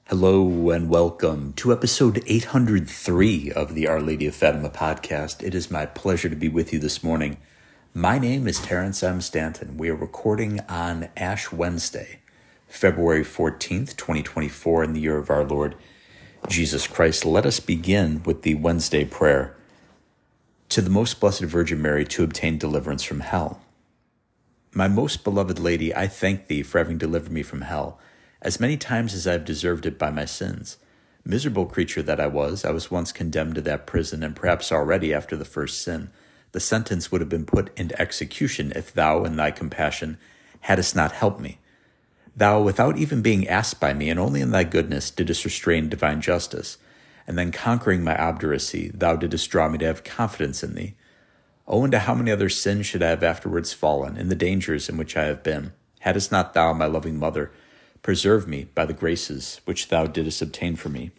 Hello and welcome to episode 803 of the Our Lady of Fatima podcast. It is my pleasure to be with you this morning. My name is Terrence M. Stanton. We are recording on Ash Wednesday, February 14th, 2024, in the year of our Lord Jesus Christ. Let us begin with the Wednesday prayer. To the Most Blessed Virgin Mary, to obtain deliverance from hell. My most beloved Lady, I thank thee for having delivered me from hell, as many times as I have deserved it by my sins. Miserable creature that I was once condemned to that prison, and perhaps already after the first sin, the sentence would have been put into execution if thou, in thy compassion, hadst not helped me. Thou, without even being asked by me, and only in thy goodness, didst restrain divine justice, and then conquering my obduracy, thou didst draw me to have confidence in thee. Oh, into how many other sins should I have afterwards fallen, in the dangers in which I have been, hadst not thou, my loving mother, preserve me by the graces which thou didst obtain for me.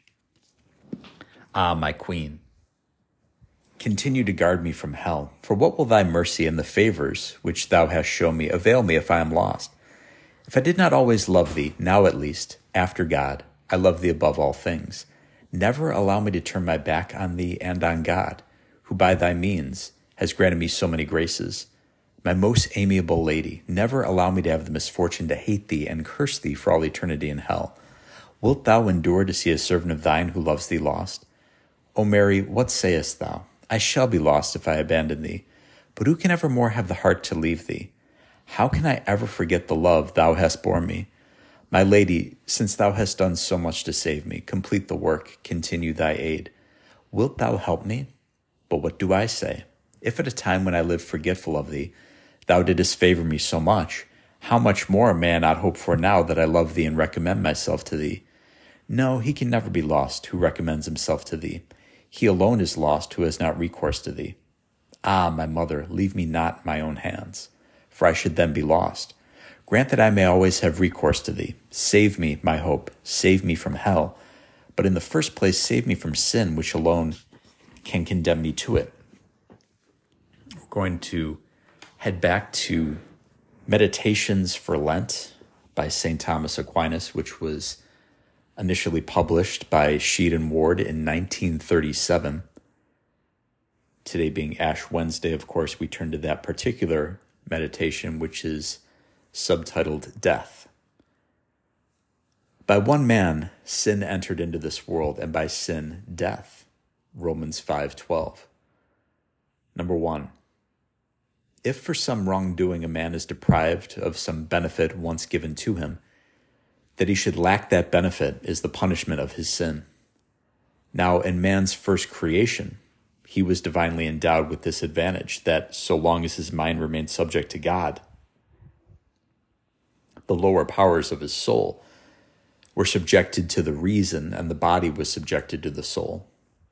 Ah, my Queen, continue to guard me from hell, for what will thy mercy and the favors which thou hast shown me avail me if I am lost? If I did not always love thee, now at least, after God, I love thee above all things. Never allow me to turn my back on thee and on God, who by thy means has granted me so many graces. My most amiable Lady, never allow me to have the misfortune to hate thee and curse thee for all eternity in hell. Wilt thou endure to see a servant of thine who loves thee lost? O Mary, what sayest thou? I shall be lost if I abandon thee. But who can evermore have the heart to leave thee? How can I ever forget the love thou hast borne me? My Lady, since thou hast done so much to save me, complete the work, continue thy aid. Wilt thou help me? But what do I say? If at a time when I lived forgetful of thee, thou didst favor me so much, how much more may I not hope for now that I love thee and recommend myself to thee? No, he can never be lost who recommends himself to thee. He alone is lost who has not recourse to thee. Ah, my mother, leave me not in my own hands, for I should then be lost. Grant that I may always have recourse to thee. Save me, my hope, save me from hell, but in the first place save me from sin, which alone can condemn me to it. We're going to head back to Meditations for Lent by St. Thomas Aquinas, which was initially published by Sheed and Ward in 1937. Today being Ash Wednesday, of course, we turn to that particular meditation, which is subtitled Death. By one man, sin entered into this world, and by sin, death. Romans 5:12. Number 1. If for some wrongdoing a man is deprived of some benefit once given to him, that he should lack that benefit is the punishment of his sin. Now, in man's first creation, he was divinely endowed with this advantage, that so long as his mind remained subject to God, the lower powers of his soul were subjected to the reason, and the body was subjected to the soul.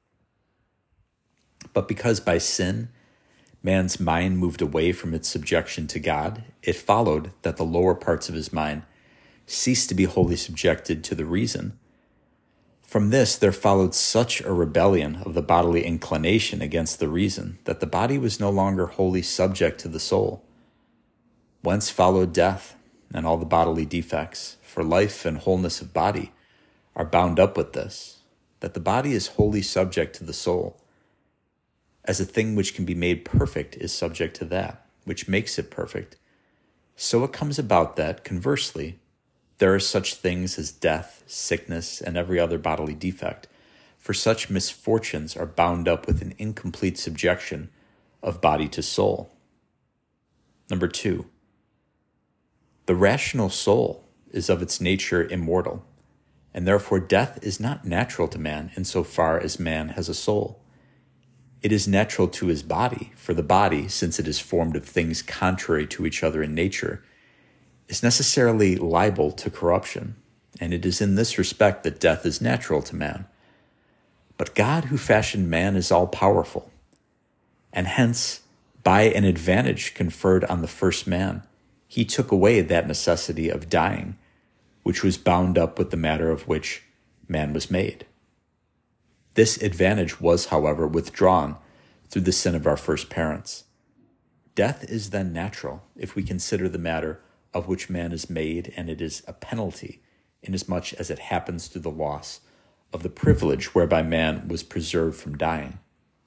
But because by sin, man's mind moved away from its subjection to God, it followed that the lower parts of his mind ceased to be wholly subjected to the reason. From this, there followed such a rebellion of the bodily inclination against the reason that the body was no longer wholly subject to the soul. Whence followed death and all the bodily defects, for life and wholeness of body are bound up with this, that the body is wholly subject to the soul, as a thing which can be made perfect is subject to that which makes it perfect. So it comes about that, conversely, there are such things as death, sickness, and every other bodily defect, for such misfortunes are bound up with an incomplete subjection of body to soul. Number 2, the rational soul is of its nature immortal, and therefore death is not natural to man insofar as man has a soul. It is natural to his body, for the body, since it is formed of things contrary to each other in nature, is necessarily liable to corruption, and it is in this respect that death is natural to man. But God who fashioned man is all-powerful, and hence, by an advantage conferred on the first man, he took away that necessity of dying, which was bound up with the matter of which man was made. This advantage was, however, withdrawn through the sin of our first parents. Death is then natural if we consider the matter of which man is made, and it is a penalty inasmuch as it happens through the loss of the privilege whereby man was preserved from dying.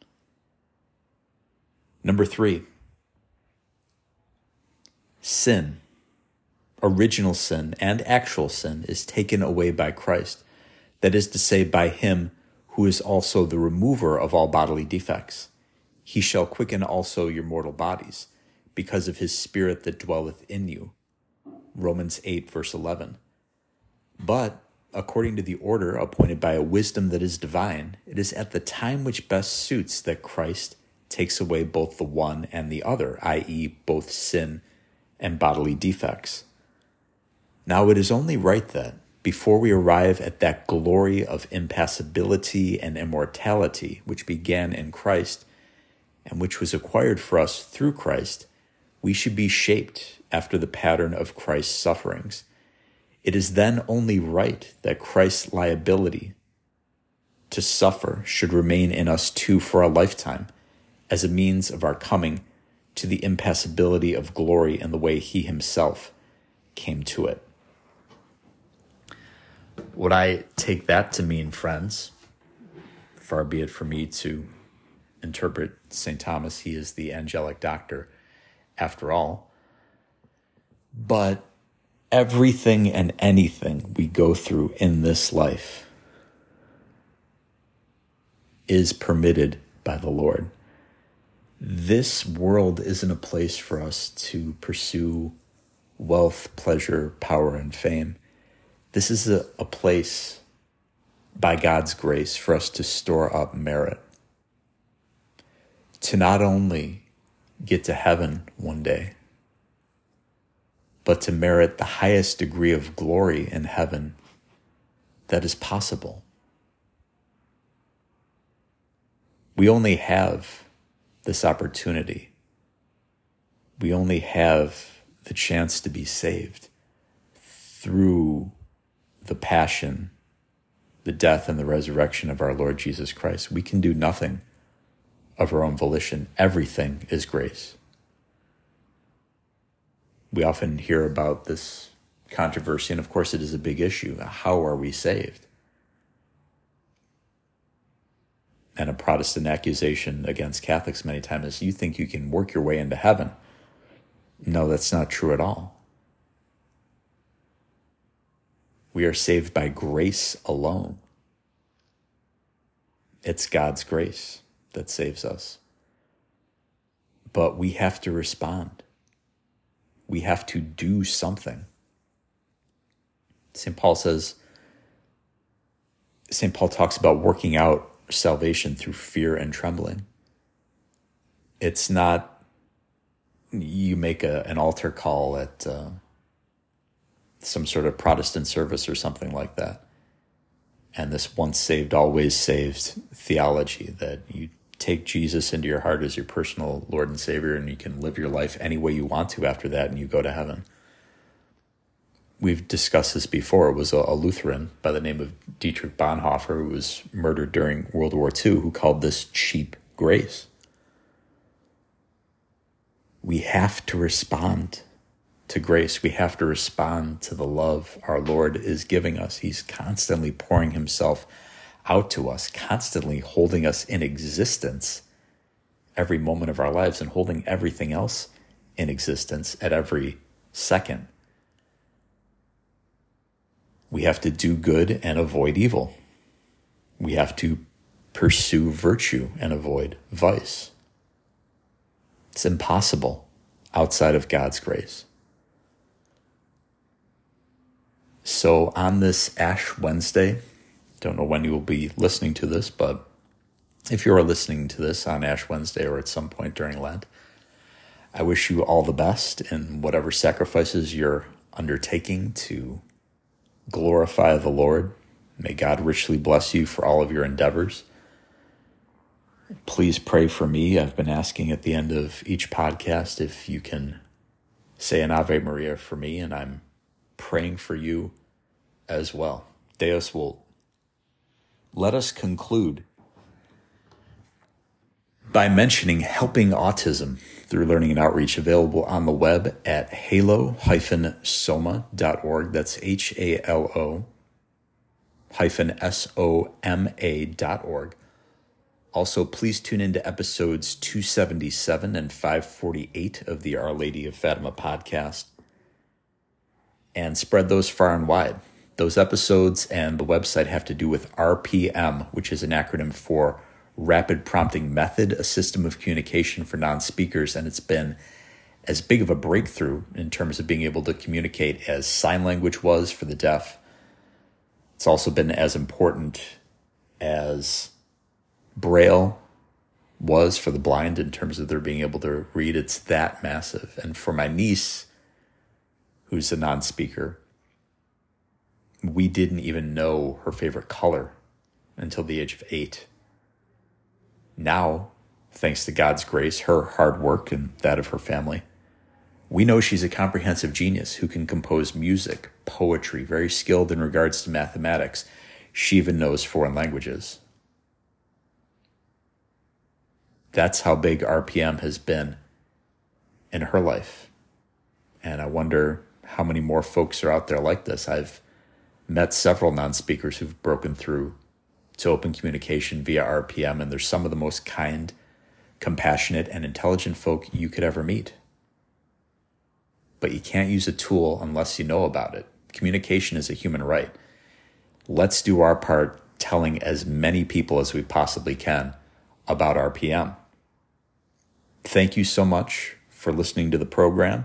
Number 3, sin, original sin and actual sin, is taken away by Christ. That is to say, by him who is also the remover of all bodily defects. He shall quicken also your mortal bodies, because of his Spirit that dwelleth in you. Romans 8, verse 11. But, according to the order appointed by a wisdom that is divine, it is at the time which best suits that Christ takes away both the one and the other, i.e., both sin and bodily defects. Now it is only right that, before we arrive at that glory of impassibility and immortality which began in Christ and which was acquired for us through Christ, we should be shaped after the pattern of Christ's sufferings. It is then only right that Christ's liability to suffer should remain in us too for a lifetime, as a means of our coming to the impassibility of glory in the way he himself came to it. What I take that to mean, friends, far be it for me to interpret St. Thomas, he is the angelic doctor after all, but everything and anything we go through in this life is permitted by the Lord. This world isn't a place for us to pursue wealth, pleasure, power, and fame. This is a place, by God's grace, for us to store up merit. To not only get to heaven one day, but to merit the highest degree of glory in heaven that is possible. We only have this opportunity. We only have the chance to be saved through the passion, the death, and the resurrection of our Lord Jesus Christ. We can do nothing of our own volition. Everything is grace. We often hear about this controversy, and of course it is a big issue. How are we saved? And a Protestant accusation against Catholics many times is, you think you can work your way into heaven. No, that's not true at all. We are saved by grace alone. It's God's grace that saves us. But we have to respond. We have to do something. St. Paul talks about working out salvation through fear and trembling. It's not you make an altar call at some sort of Protestant service or something like that, and this once saved, always saved theology that you take Jesus into your heart as your personal Lord and Savior, and you can live your life any way you want to after that, and you go to heaven. We've discussed this before. It was a Lutheran by the name of Dietrich Bonhoeffer, who was murdered during World War II, who called this cheap grace. We have to respond to grace. We have to respond to the love our Lord is giving us. He's constantly pouring himself out to us, constantly holding us in existence every moment of our lives and holding everything else in existence at every second. We have to do good and avoid evil. We have to pursue virtue and avoid vice. It's impossible outside of God's grace. So on this Ash Wednesday, don't know when you will be listening to this, but if you are listening to this on Ash Wednesday or at some point during Lent, I wish you all the best in whatever sacrifices you're undertaking to glorify the Lord. May God richly bless you for all of your endeavors. Please pray for me. I've been asking at the end of each podcast if you can say an Ave Maria for me, and I'm praying for you as well. Deus Vult. Let us conclude by mentioning helping autism through Learning and Outreach, available on the web at halo-soma.org. That's HALO-SOMA.org. Also, please tune into episodes 277 and 548 of the Our Lady of Fatima podcast and spread those far and wide. Those episodes and the website have to do with RPM, which is an acronym for Rapid Prompting Method, a system of communication for non-speakers, and it's been as big of a breakthrough in terms of being able to communicate as sign language was for the deaf. It's also been as important as Braille was for the blind in terms of their being able to read. It's that massive. And for my niece, who's a non-speaker, we didn't even know her favorite color until the age of 8. Now, thanks to God's grace, her hard work, and that of her family, we know she's a comprehensive genius who can compose music, poetry, very skilled in regards to mathematics. She even knows foreign languages. That's how big RPM has been in her life. And I wonder how many more folks are out there like this. I've met several non-speakers who've broken through to open communication via RPM, and they're some of the most kind, compassionate, and intelligent folk you could ever meet. But you can't use a tool unless you know about it. Communication is a human right. Let's do our part telling as many people as we possibly can about RPM. Thank you so much for listening to the program.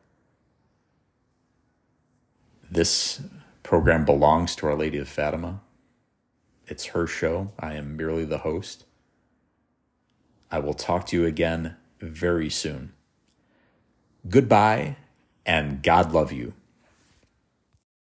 This program belongs to Our Lady of Fatima. It's her show. I am merely the host. I will talk to you again very soon. Goodbye, and God love you.